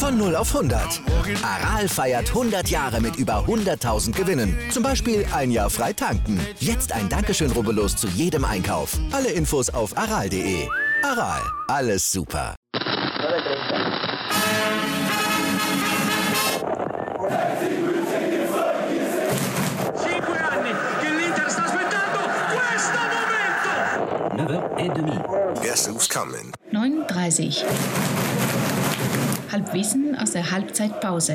Von 0 auf 100. Aral feiert 100 Jahre mit über 100.000 Gewinnen. Zum Beispiel ein Jahr frei tanken. Jetzt ein Dankeschön, rubbellos zu jedem Einkauf. Alle Infos auf aral.de. Aral, alles super. Guess who's coming? 9:30. Halbwissen aus der Halbzeitpause.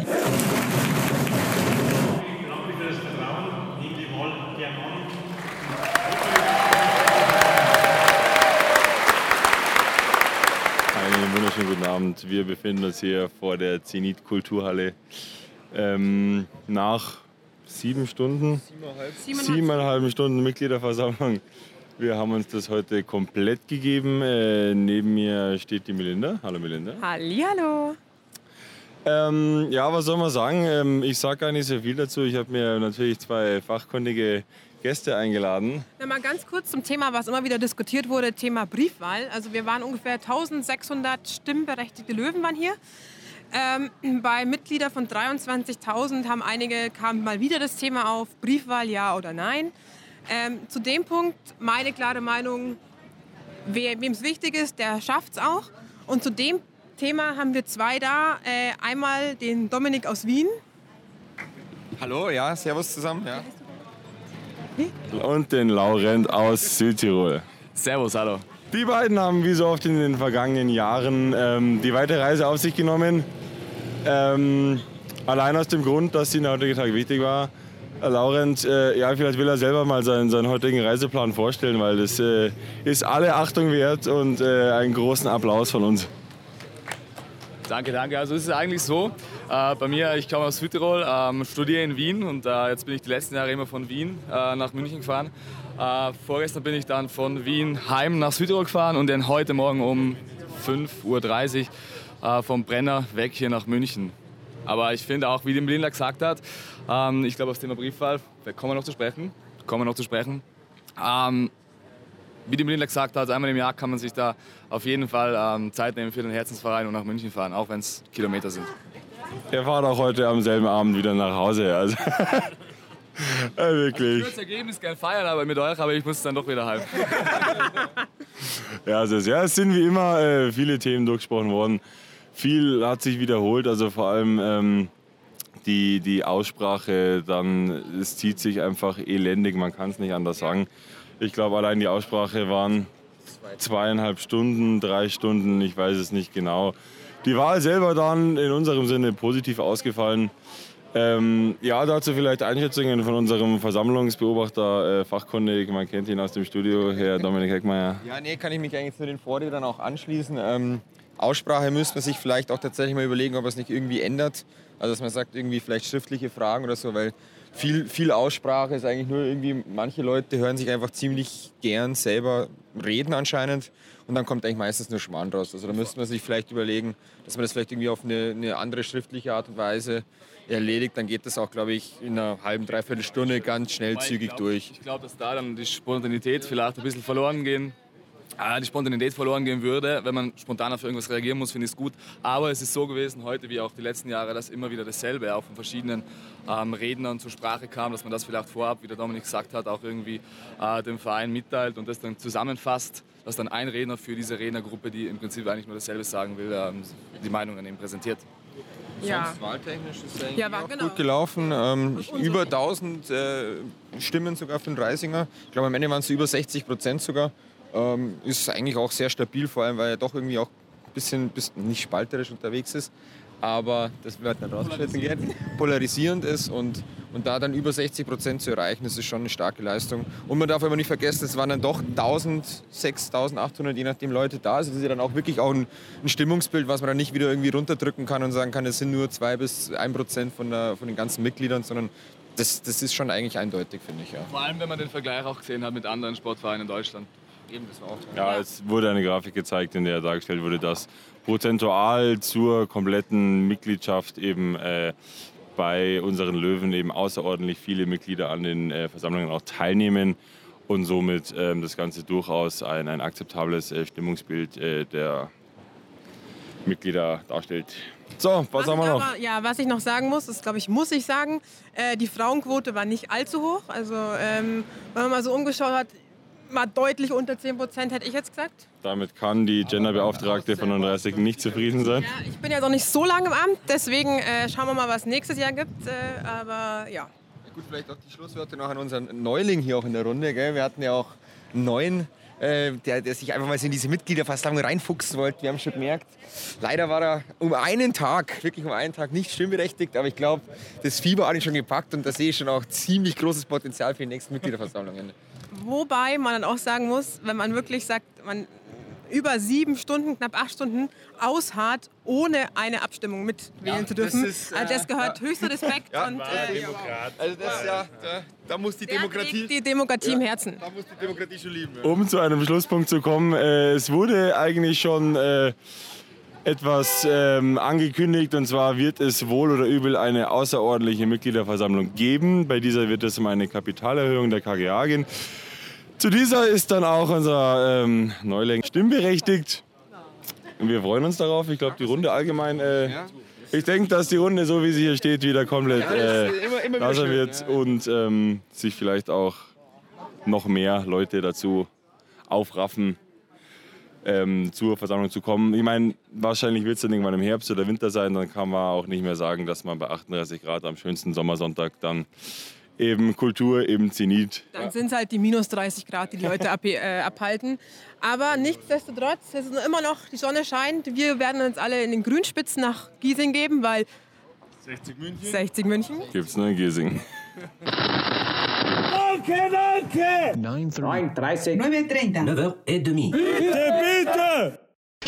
Einen wunderschönen guten Abend. Wir befinden uns hier vor der Zenit Kulturhalle. Nach 7 Stunden, 7,5 Stunden Mitgliederversammlung. Wir haben uns das heute komplett gegeben. Neben mir steht die Melinda. Hallo Melinda. Hallihallo. Ja, was soll man sagen? Ich sage gar nicht so viel dazu. Ich habe mir natürlich 2 fachkundige Gäste eingeladen. Na, mal ganz kurz zum Thema, was immer wieder diskutiert wurde, Thema Briefwahl. Also wir waren ungefähr 1600 stimmberechtigte Löwen waren hier. Bei Mitgliedern von 23.000 kam mal wieder das Thema auf, Briefwahl ja oder nein. Zu dem Punkt meine klare Meinung, wem es wichtig ist, der schafft es auch. Und zu dem Thema haben wir 2 da. Einmal den Dominik aus Wien. Hallo, ja, servus zusammen. Ja. Und den Laurent aus Südtirol. Servus, hallo. Die beiden haben wie so oft in den vergangenen Jahren die weite Reise auf sich genommen. Allein aus dem Grund, dass ihnen der heutige Tag wichtig war. Laurent, ja, vielleicht will er selber mal seinen heutigen Reiseplan vorstellen, weil das ist alle Achtung wert und einen großen Applaus von uns. Danke. Also es ist eigentlich so, bei mir, ich komme aus Südtirol, studiere in Wien und jetzt bin ich die letzten Jahre immer von Wien nach München gefahren. Vorgestern bin ich dann von Wien heim nach Südtirol gefahren und dann heute Morgen um 5:30 Uhr vom Brenner weg hier nach München. Aber ich finde auch, wie die Melinda gesagt hat, ich glaube, auf das Thema Briefwahl kommen wir noch zu sprechen. Wie die Melinda gesagt hat, einmal im Jahr kann man sich da auf jeden Fall Zeit nehmen für den Herzensverein und nach München fahren, auch wenn es Kilometer sind. Er fährt auch heute am selben Abend wieder nach Hause. Also. Ja, wirklich. Ich würde das Ergebnis gerne feiern, aber mit euch, aber ich muss dann doch wieder heim. Ja, es sind wie immer viele Themen durchgesprochen worden. Viel hat sich wiederholt, also vor allem die Aussprache, dann es zieht sich einfach elendig, man kann es nicht anders sagen. Ich glaube, allein die Aussprache waren 2,5 Stunden, 3 Stunden, ich weiß es nicht genau. Die Wahl selber dann in unserem Sinne positiv ausgefallen. Ja, dazu vielleicht Einschätzungen von unserem Versammlungsbeobachter, fachkundig, man kennt ihn aus dem Studio, Herr Dominik Heckmeier. Ja, nee, kann ich mich eigentlich zu den Vorrednern auch anschließen. Aussprache müsste man sich vielleicht auch tatsächlich mal überlegen, ob es nicht irgendwie ändert. Also dass man sagt, irgendwie vielleicht schriftliche Fragen oder so, weil viel Aussprache ist eigentlich nur irgendwie, manche Leute hören sich einfach ziemlich gern selber reden anscheinend und dann kommt eigentlich meistens nur Schmarrn raus. Also da müsste man sich vielleicht überlegen, dass man das vielleicht irgendwie auf eine andere schriftliche Art und Weise erledigt. Dann geht das auch, glaube ich, in einer halben, dreiviertel Stunde ganz schnell zügig durch. Ich glaube, dass da dann die Spontanität vielleicht ein bisschen verloren gehen würde, wenn man spontan auf irgendwas reagieren muss, finde ich es gut. Aber es ist so gewesen, heute wie auch die letzten Jahre, dass immer wieder dasselbe auch von verschiedenen Rednern zur Sprache kam, dass man das vielleicht vorab, wie der Dominik gesagt hat, auch irgendwie dem Verein mitteilt und das dann zusammenfasst, dass dann ein Redner für diese Rednergruppe, die im Prinzip eigentlich nur dasselbe sagen will, die Meinung dann eben präsentiert. Ja. Sonst wahltechnisch ist es eigentlich auch genau gut gelaufen. Über 1000 Stimmen sogar für den Reisinger. Ich glaube, am Ende waren es über 60% sogar. Ist eigentlich auch sehr stabil, vor allem weil er doch irgendwie auch ein bisschen nicht spalterisch unterwegs ist, aber das wird dann rausgeschnitten gehen, polarisierend ist und da dann über 60% zu erreichen, das ist schon eine starke Leistung. Und man darf aber nicht vergessen, es waren dann doch 1.600, je nachdem Leute da. Also das ist ja dann auch wirklich auch ein Stimmungsbild, was man dann nicht wieder irgendwie runterdrücken kann und sagen kann, es sind nur 2 bis 1% von den ganzen Mitgliedern, sondern das ist schon eigentlich eindeutig, finde ich. Ja. Vor allem, wenn man den Vergleich auch gesehen hat mit anderen Sportvereinen in Deutschland. Eben, das war auch ja, es wurde eine Grafik gezeigt, in der dargestellt wurde, dass prozentual zur kompletten Mitgliedschaft eben bei unseren Löwen eben außerordentlich viele Mitglieder an den Versammlungen auch teilnehmen und somit das Ganze durchaus ein akzeptables Stimmungsbild Mitglieder darstellt. So, was haben wir noch? Was ich noch sagen muss, das glaube ich, muss ich sagen, die Frauenquote war nicht allzu hoch. Also wenn man mal so umgeschaut hat, mal deutlich unter 10%, hätte ich jetzt gesagt. Damit kann die Genderbeauftragte von 39 nicht zufrieden sein. Ja, ich bin ja noch nicht so lange im Amt, deswegen schauen wir mal, was nächstes Jahr gibt. Aber ja. Gut, vielleicht auch die Schlussworte noch an unseren Neuling hier auch in der Runde. Gell? Wir hatten ja auch einen neuen, der sich einfach mal so in diese Mitgliederversammlung reinfuchsen wollte. Wir haben schon gemerkt, leider war er wirklich um einen Tag nicht stimmberechtigt. Aber ich glaube, das Fieber hat ihn schon gepackt und da sehe ich schon auch ziemlich großes Potenzial für die nächsten Mitgliederversammlungen. Wobei man dann auch sagen muss, wenn man wirklich sagt, man über 7 Stunden, knapp 8 Stunden ausharrt, ohne eine Abstimmung mitwählen zu dürfen. Das gehört höchster Respekt. Ja, und, also da muss die Demokratie... Die Demokratie im Herzen. Da muss die Demokratie schon lieben. Um zu einem Schlusspunkt zu kommen, es wurde eigentlich schon etwas angekündigt, und zwar wird es wohl oder übel eine außerordentliche Mitgliederversammlung geben. Bei dieser wird es um eine Kapitalerhöhung der KGA gehen. Zu dieser ist dann auch unser Neuling stimmberechtigt. Und wir freuen uns darauf. Ich glaube, die Runde allgemein, ich denke, dass die Runde, so wie sie hier steht, wieder komplett rascher wird und sich vielleicht auch noch mehr Leute dazu aufraffen, zur Versammlung zu kommen. Ich meine, wahrscheinlich wird es dann irgendwann im Herbst oder Winter sein. Dann kann man auch nicht mehr sagen, dass man bei 38 Grad am schönsten Sommersonntag dann eben Kultur, eben Zenit. Dann sind es halt die minus 30 Grad, die Leute abhalten. Aber nichtsdestotrotz, es ist immer noch, die Sonne scheint. Wir werden uns alle in den Grünspitzen nach Giesing geben, weil 60 München. Gibt es nur in Giesing. Danke! 9:30. 9:30. Bitte!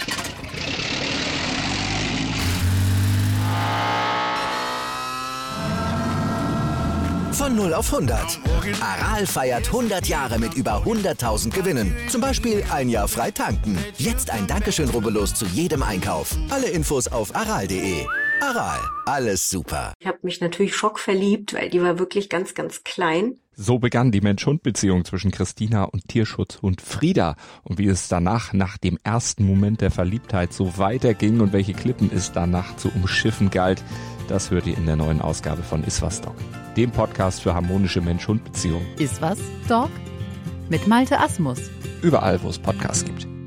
Von 0 auf 100. Aral feiert 100 Jahre mit über 100.000 Gewinnen. Zum Beispiel ein Jahr frei tanken. Jetzt ein Dankeschön, rubbellos zu jedem Einkauf. Alle Infos auf aral.de. Aral, alles super. Ich habe mich natürlich schockverliebt, weil die war wirklich ganz, ganz klein. So begann die Mensch-Hund-Beziehung zwischen Christina und Tierschutzhund Frieda. Und wie es danach, nach dem ersten Moment der Verliebtheit, so weiterging und welche Klippen es danach zu umschiffen galt, das hört ihr in der neuen Ausgabe von Iswas Dog, dem Podcast für harmonische Mensch-Hund-Beziehungen. Iswas Dog? Mit Malte Asmus. Überall, wo es Podcasts gibt.